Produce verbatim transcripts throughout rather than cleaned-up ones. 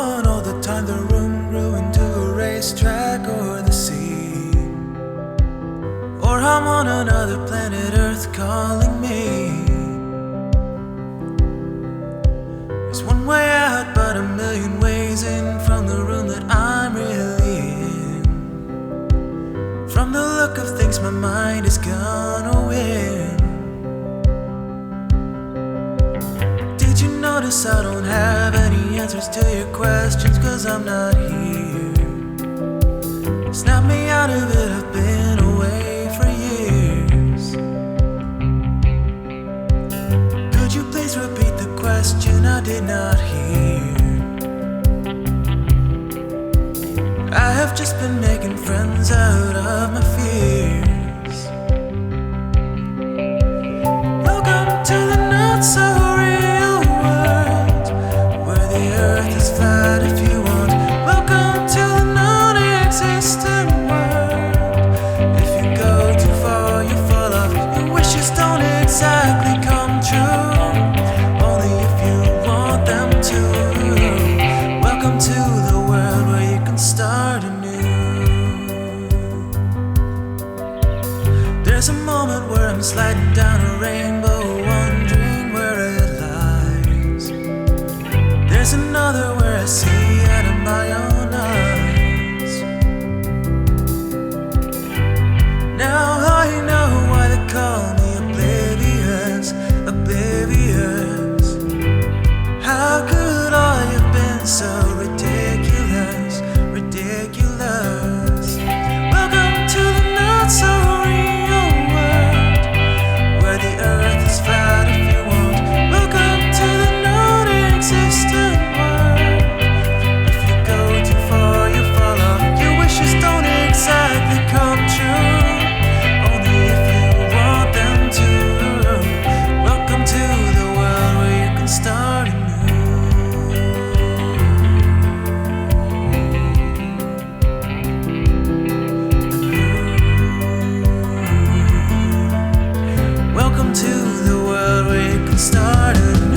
on all the time the room grew into a racetrack or the sea. Or I'm on another planet, Earth calling me. There's one way out, but a million ways in from the room that I'm really in. From the look of things, my mind is gonna win. Did you notice I don't have any answers to your questions? Cause I'm not here. Snap me out of it, I've been away for years. Could you please repeat the question I did not hear? I have just been making friends out of my fears. Welcome to the not so real world, where the earth is flat if you want. Welcome to the non-existent world. If you go too far, you fall off. Your wishes don't exactly come true, only if you want them to. Welcome to the world where you can start anew. There's a moment where I'm sliding down a rainbow, wondering where it lies. There's another where I see out of my own eyes. Now I know why they call me oblivious, oblivious. How could I have been so ridiculous, ridiculous? Welcome to the not so real world, where the earth is flat if you want. Welcome to the non-existent world. If you go too far, you fall off. Your wishes don't exactly come true, only if you want them to. Welcome to the world where you can start anew. Welcome to the world where you can start anew.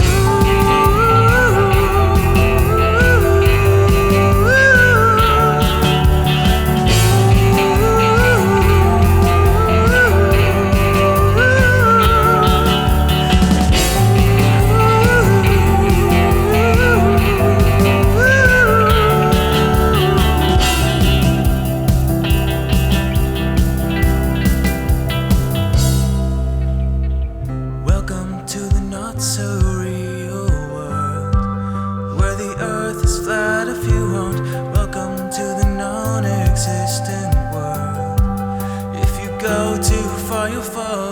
Welcome to the not so real world, where the earth is flat if you want. Welcome to the non-existent world. If you go too far, you'll fall